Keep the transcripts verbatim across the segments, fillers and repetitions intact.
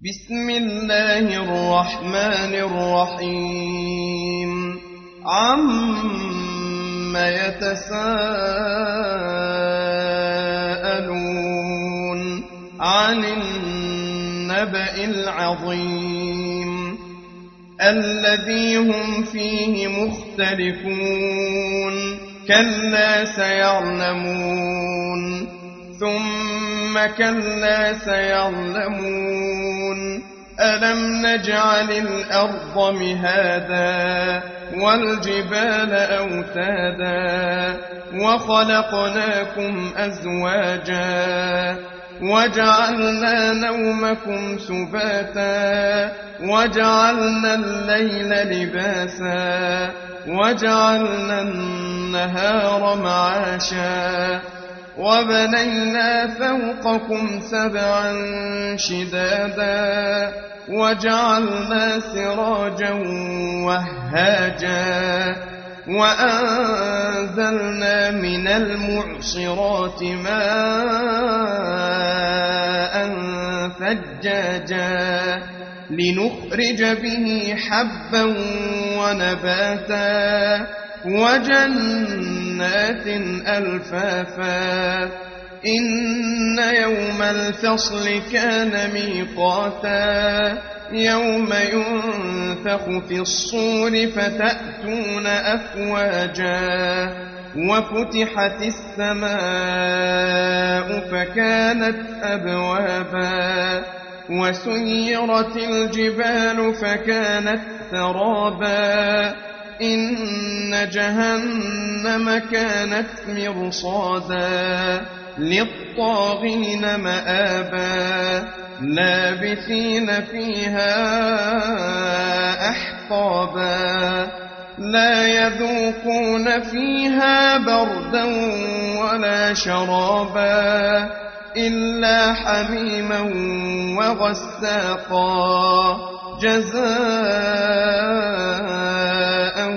بسم الله الرحمن الرحيم عم يتساءلون عن النبأ العظيم الذي هم فيه مختلفون كلا سيعلمون ثم كلا سيعلمون ألم نجعل الأرض مهادا والجبال أوتادا وخلقناكم أزواجا وجعلنا نومكم سباتا وجعلنا الليل لباسا وجعلنا النهار معاشا وبنينا فوقكم سبعا شدادا وجعلنا سراجا وهاجا وأنزلنا من المعصرات ماء ثجاجا لنخرج به حبا ونباتا وجنات ألفافا إن يوم الفصل كان ميقاتا يوم ينفخ في الصور فتأتون أفواجا وفتحت السماء فكانت أبوابا وسيرت الجبال فكانت سرابا إن جهنم كانت مرصادا للطاغين مآبا لابثين فيها أحقابا لا يذوقون فيها بردا ولا شرابا إلا حميما وغساقا جزاء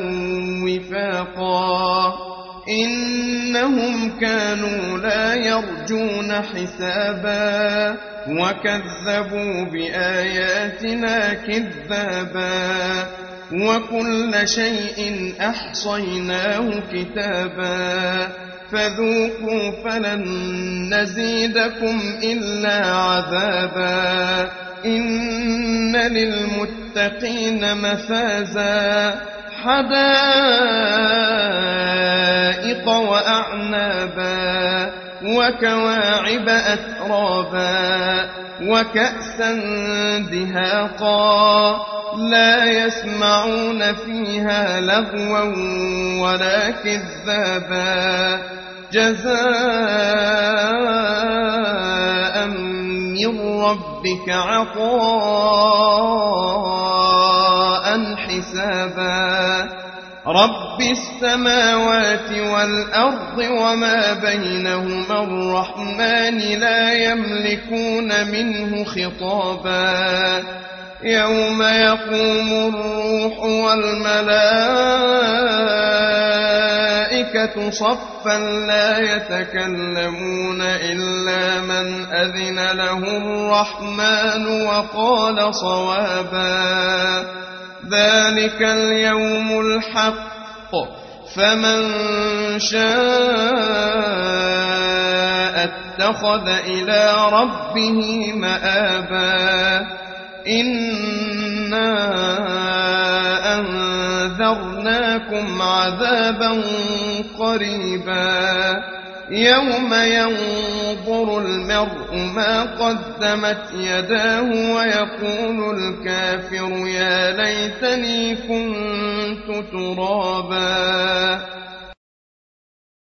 وفاقا إنهم كانوا لا يرجون حسابا وكذبوا بآياتنا كذابا وكل شيء أحصيناه كتابا فذوقوا فلن نزيدكم إلا عذابا إن للمتقين مفازا حدائق وأعنابا وكواعب أترابا وكأسا دهاقا لا يسمعون فيها لغوا ولا كذابا جزاء من ربك عطاء حسابا رب السماوات والأرض وما بينهما الرحمن لا يملكون منه خطابا يوم يقوم الروح والملائكة صفا لا يتكلمون إلا من أذن له الرحمن وقال صوابا ذلك اليوم الحق فمن شاء اتخذ إلى ربه مآبا إنا أنذرناكم عذابا قريبا يوم ينظر المرء ما قدمت يداه ويقول الكافر يا ليتني كنت ترابا